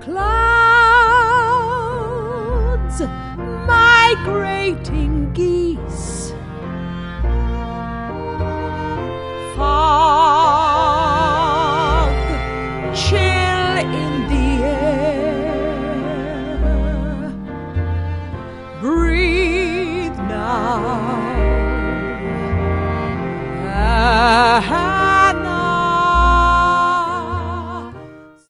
clouds, migrating geese, fog, chill in the air. Breathe now.